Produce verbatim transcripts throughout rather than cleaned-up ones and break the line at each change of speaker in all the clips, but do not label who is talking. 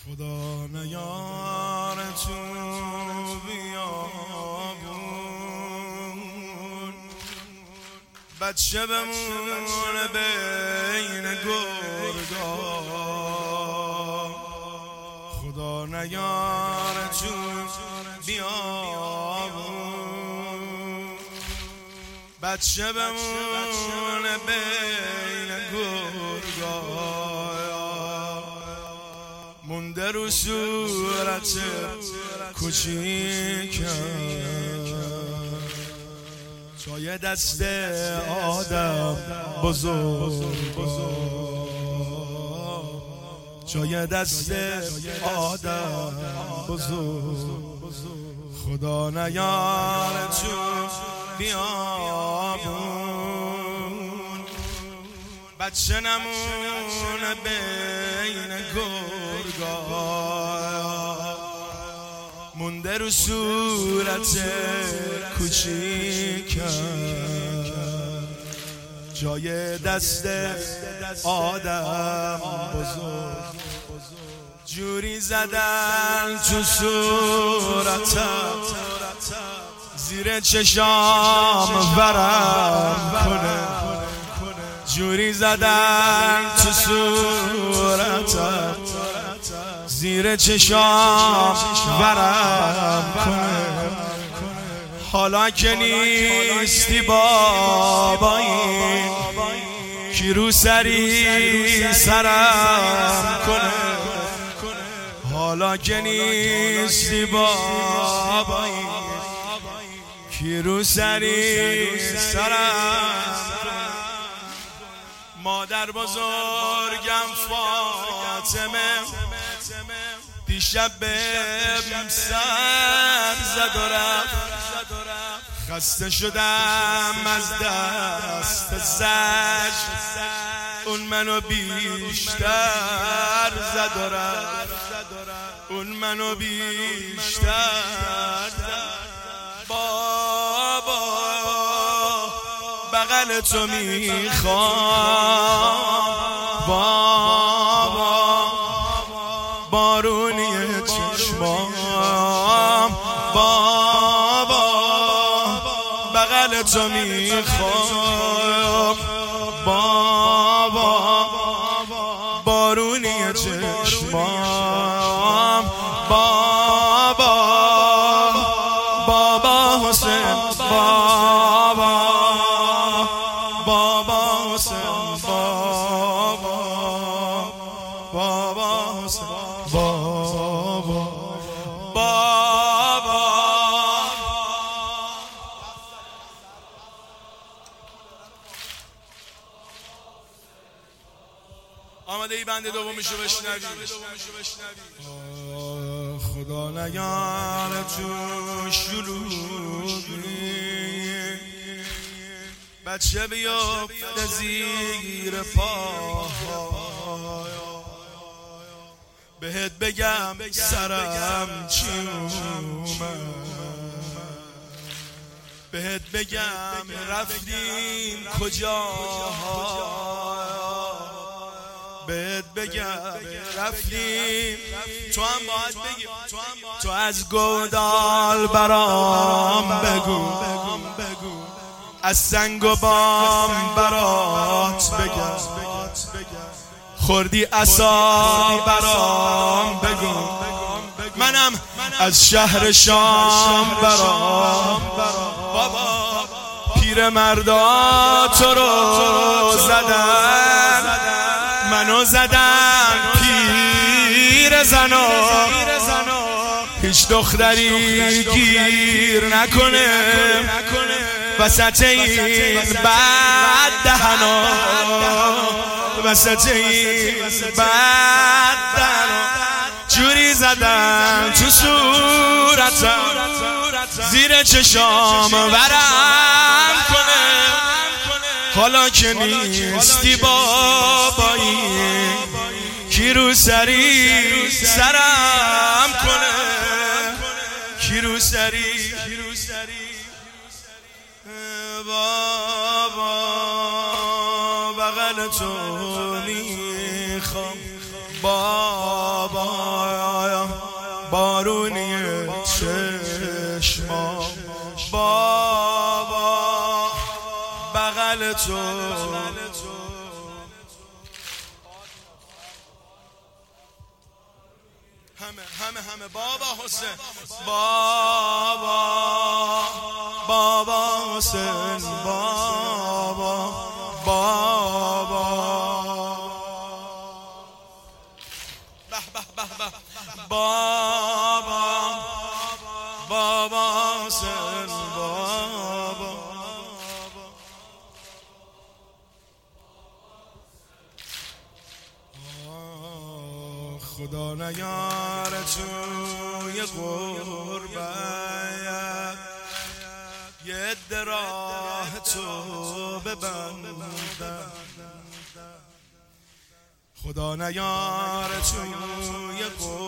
خدا نیار تو بیابون بچه بمونه بین گرگا. خدا نیار تو بیابون بچه بمونه بین گرگا. مونده رو صورت کوچیکم جای دست آدم بزرگ، جای دست آدم بزرگ. خدا نیار تو بیابون بچه نمونه بین گرگا. مونده رو صورت کوچیکم جای دست آدم بزرگ. جوری زدن تو صورتم زیر چشام ورم کنه، جوری زدن تو صورتم زیر چشام ورم کنه. حالا که نیستی بابایی کی رو سری سرم کنه. حالا که نیستی بابایی کی رو سری سرم. مادر بزرگم فاطمه دیشب بهم سر زد و رفت. خسته شدم از دست زش اون منو بیشتر زد و رفت. اون منو بیشتر بابا بغل تو میخوام بابا بارونی چشمام بابا بغل تو میخوام بابا بارونی چشمام بابا بابا حسین بابا بابا حسین بابا بابا حسین بابا بابا. آماده ای بنده دومیشو بشنوی. خدا نیار تو شلوغی بچه بیافته زیر پا. بهت بگم سرم چی اومد، بهت بگم رفتیم کجا، بهت بگم رفتیم تو هم باید بگی. تو از گودال برام بگو، از سنگ و بام برات بگم، خوردی عصا برام بگو. منم از شهر شام برام بابا پیر مردا تو رو زدن، منو زدن پیر زنا. هیچ دختری گیر نکنه وسط این بد دهنا، وسط این بد دهنا. جوری زدن تو صورتم زیر چشام ورم کنه. حالا که نیستی بابایی کی رو سری سرم کنه، کی رو سری بابا بغل تو میخوام بابا بارونی چشما بابا بغل تو همه همه همه بابا حسین بابا بابا حسین بابا بابا به به به به بابا بابا حسین بابا خدا نیار توی غربت یه دراه تو ببندم خدا نیار توی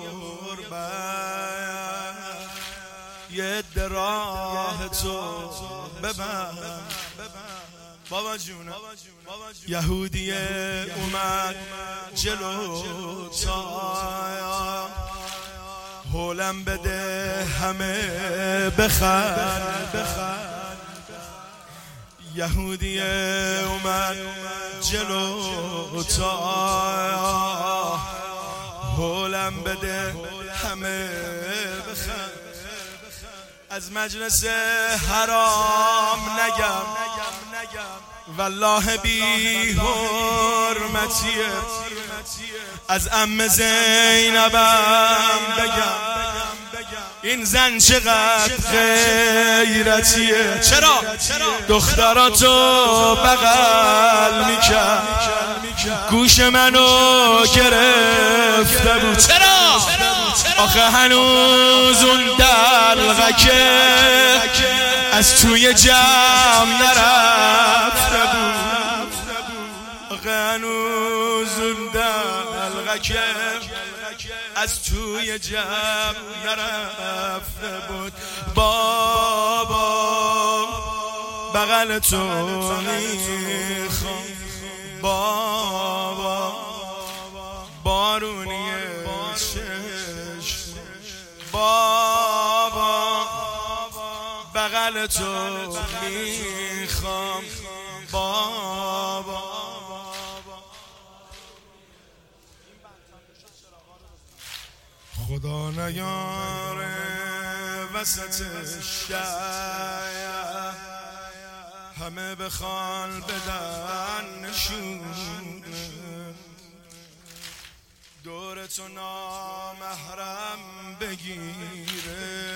غربت یه دراه تو ببند بابا جونه یهودیه اومد جلو تا هولم بده همه بخند یهودیه اومد جلو تا هولم بده همه بخند از مجلس حرام نگم والله بی حرمتیه از عم زینبم بگم این زن چقدر غیرتیه چرا دختراتو بغل میکرد گوش منو گرفته بود چرا آخه هنوز اون دلغکه از توی جمع نرفته بود آخه هنوز اون دلغکه از توی جمع نرفته بود بابا بغل تو میخوام بابا بارونی چشم بابا بغل تو میخوام بابا خدا نیاره وسط شهر همه بخوان بدن نشون دور تو نامحرم بگیره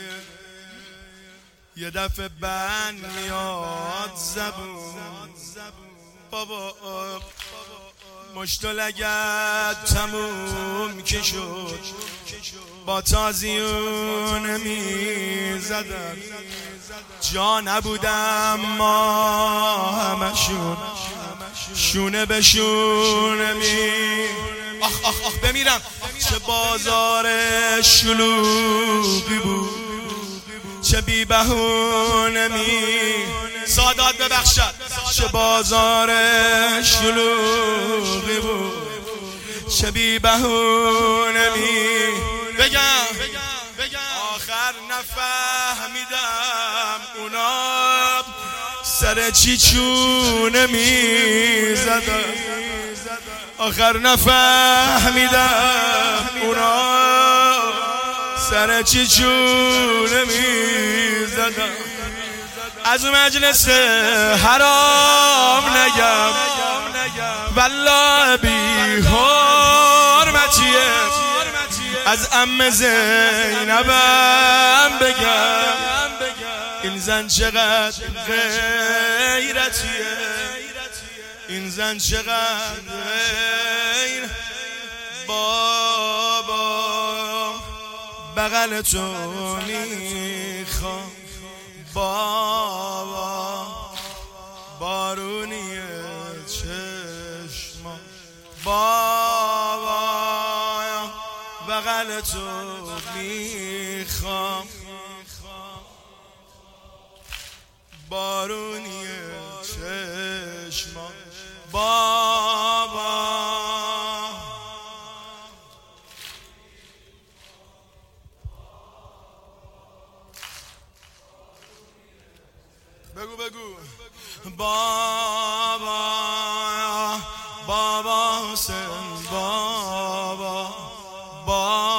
یه دفعه بند میاد زبون بابا مشت و لگد تموم که شد با تازیون می زدن جا نبودم ما همشون شونه به شونه می آخ آخ آخ بمیرم چه بازار شلوغی بود چه بی بهونه می سادات ببخشد چه بازار شلوغی بود چه بی بهونه می بگم آخر نفهمیدم اونا سر چی چونه می زدن آخر نفهمیدم اونا سر چی چونه می زدن از مجلس حرام نگم والله بی حرمتیه از عم زینبم بگم این زن چقدر غیرتیه این زن چقدر غیر بابا بغل تو میخوام بابا بارونی چشما بابا بغل تو میخوام بارونی چشما بابا بگو بگو بابا بابا حسین بابا بابا